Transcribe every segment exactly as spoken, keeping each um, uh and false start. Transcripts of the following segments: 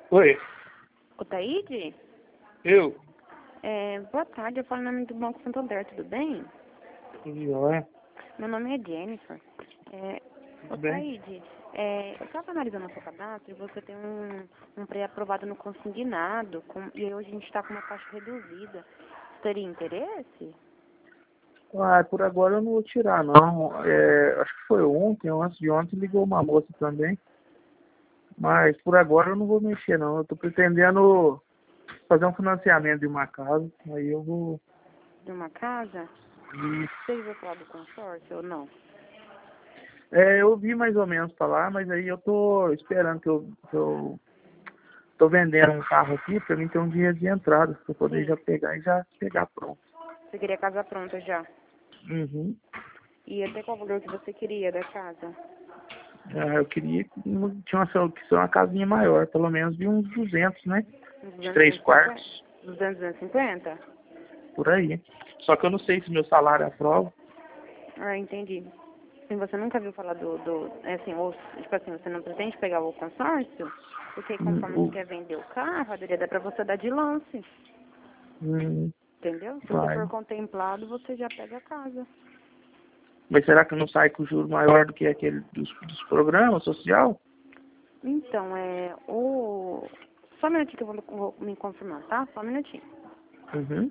Oi, O Taíde? eu? É, boa tarde, eu falo em nome do Banco Santander, tudo bem? Joia, Meu nome é Jennifer. É, o tudo bem? Taíde, é, eu estava analisando o seu cadastro e você tem um, um pré-aprovado no consignado com, e hoje a gente está com uma taxa reduzida. Teria interesse? Ah, por agora eu não vou tirar, não. É, acho que foi ontem ou antes de ontem ligou uma moça também. Mas por agora eu não vou mexer, não. Eu tô pretendendo fazer um financiamento de uma casa. Aí eu vou... De uma casa? e- Você já falar do consórcio ou não? É, eu vi mais ou menos falar, mas aí eu tô esperando que eu... Que eu tô vendendo um carro aqui pra mim ter um dinheiro de entrada. Pra eu poder Sim. já pegar e já pegar pronto. Você queria a casa pronta já? Uhum. E até qual valor que você queria da casa? Ah, eu queria que tinha uma, que ser uma casinha maior, pelo menos de uns duzentos, né? Uns De duzentos, três duzentos e cinquenta? quartos, duzentos, duzentos e cinquenta? por aí. Só que eu não sei se meu salário aprova. Ah, entendi. Assim, você nunca viu falar do, do é assim, ou, tipo assim, você não pretende pegar o consórcio? Porque Hum, conforme você o- quer vender o carro, a dá pra você dar de lance, hum, entendeu? Se você vai. for contemplado, você já pega a casa. Mas será que não sai com juro maior do que aquele dos, dos programas social? Então, é, o... Só um minutinho que eu vou, vou me confirmar, tá? Só um minutinho. Uhum.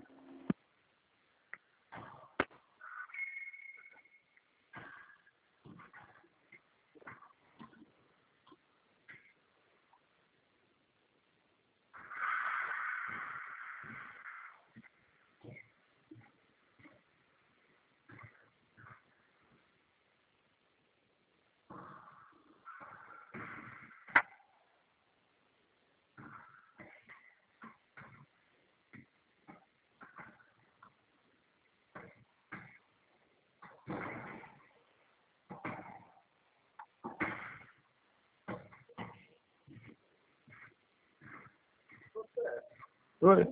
Oi.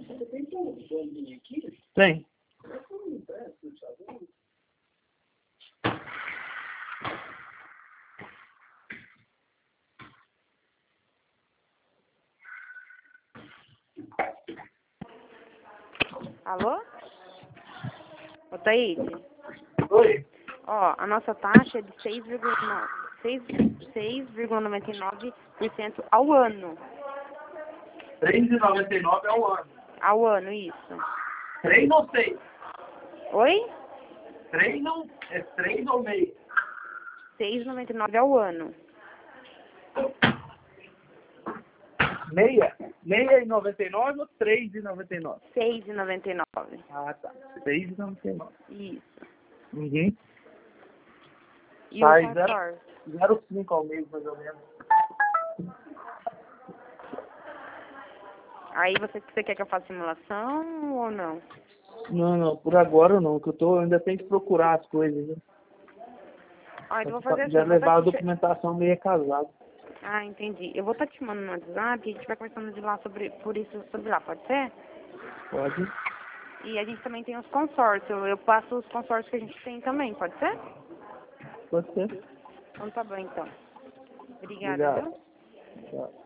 Tem. Alô? Ô, Taíde? Oi. Ó, a nossa taxa é de seis vírgula noventa e nove por cento ao ano. três e noventa e nove ao ano. Ao ano, isso. três ou seis? Oi? três não, é três ou meio? seis e noventa e nove ao ano. Meia? Meia e noventa e nove ou três e noventa e nove? seis e noventa e nove. Ah, tá. seis e noventa e nove. Isso. Uhum. E o Sai consórcio? zero vírgula cinco ao mês, mais ou menos. Aí você, você quer que eu faça simulação ou não? Não, não, por agora não, que eu tô, ainda tenho que procurar as coisas, né? Ah, então eu vou fazer assim, Já eu vou estar levar a te... documentação meio casado. Ah, entendi. Eu vou estar te mandando no WhatsApp e a gente vai conversando de lá sobre, por isso, sobre lá, pode ser? Pode? E a gente também tem os consórcios. Eu passo os consórcios que a gente tem também, pode ser? Pode ser. Então tá bom, então. Obrigada, Obrigado. viu? Tchau.